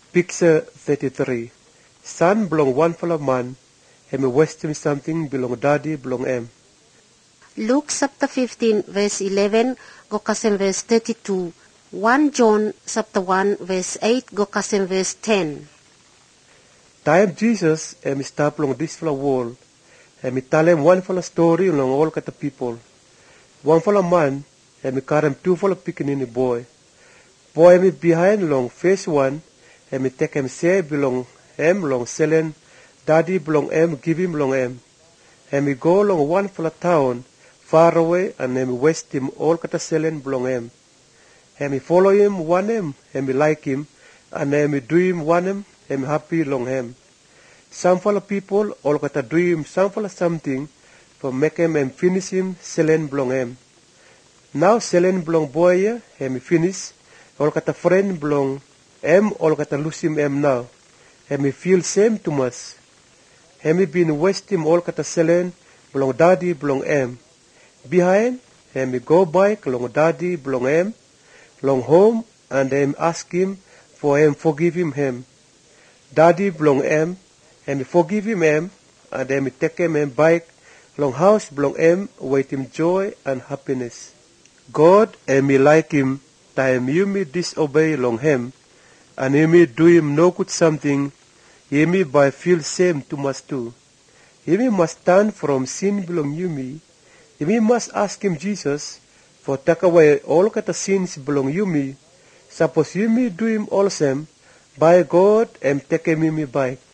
Picture 33. Son belong one fellow man, and me west him something belong daddy belong em. Luke chapter 15 verse 11 go kasem verse 32. 1 John chapter 1 verse 8 go kasem verse 10. Time Jesus me stop long this fellow world, and me tell him one fellow story along all kata people. One fellow man, and me carry him two fellow pickaninny boy. Boy me behind long face one, and me take him say belong him long selling, daddy belong him give him long him. And me go long one fellow town, far away, and me west him all kata selling belong him. And me follow him one him, and me like him, and me do him one him, and me happy long him. Some fellow people all kata do him some fellow something, for make him finish him selling belong him. Now selling belong boy here, and me finish, all kata friend belong em all kata lose him em now. And me feel same too much. And me been west him all kata selling belong daddy belong em. Behind, and me go back long daddy belong em, long home, and them ask him for him forgive him. Daddy belong em, and me forgive him, and then me take him back long house belong em, wait him joy and happiness. God and me like him, time you me disobey long him, and you me do him no good something, you me by feel same too much too. You me must stand from sin belong you me. You me must ask him Jesus for take away all kata sins belong you me. Suppose you me do him all same, by God and take him me back.